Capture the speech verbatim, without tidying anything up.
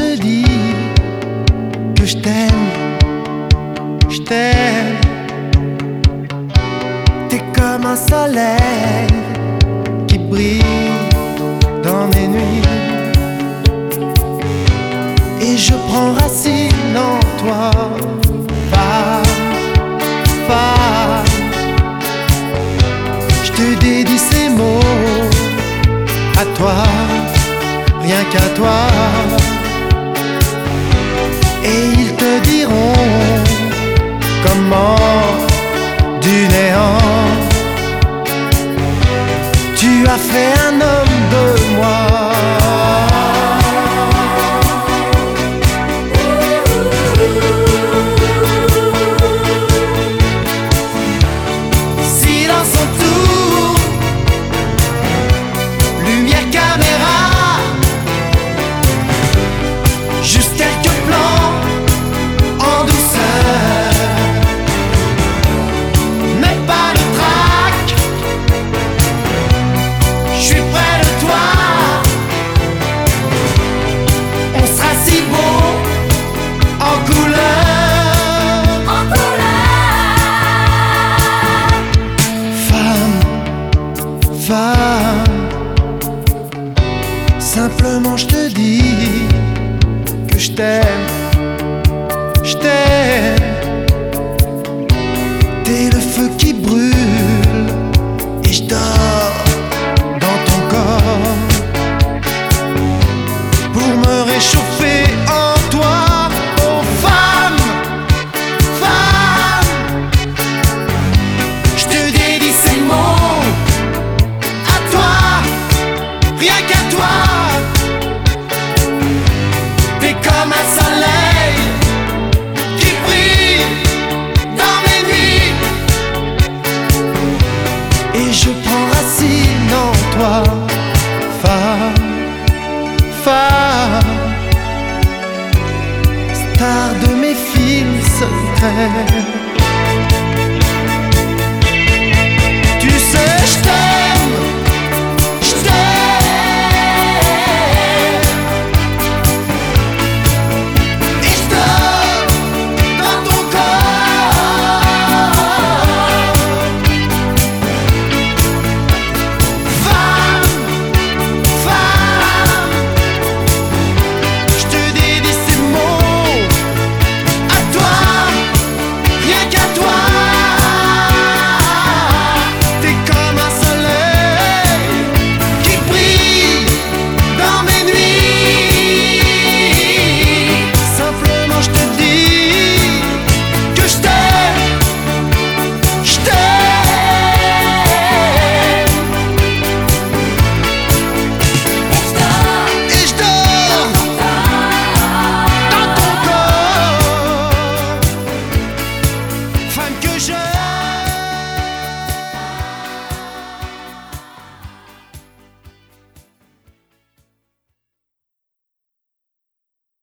te dis que je t'aime, je t'aime. T'es comme un soleil qui brille dans mes nuits, et je prends racine en toi. Femme, femme, je te dédie ces mots à toi, rien qu'à toi. Et ils te diront comment du néant tu as fait un homme de moi. Simplement je te dis que je t'aime, je t'aime. T'es le feu qui brûle et je dors dans ton corps pour me réchauffer en toi. Oh femme, femme, je te dédie ces mots à toi, rien qu'à toi. Comme un soleil qui brille dans mes nuits, et je prends racine en toi. Femme, femme, star de mes films secrets.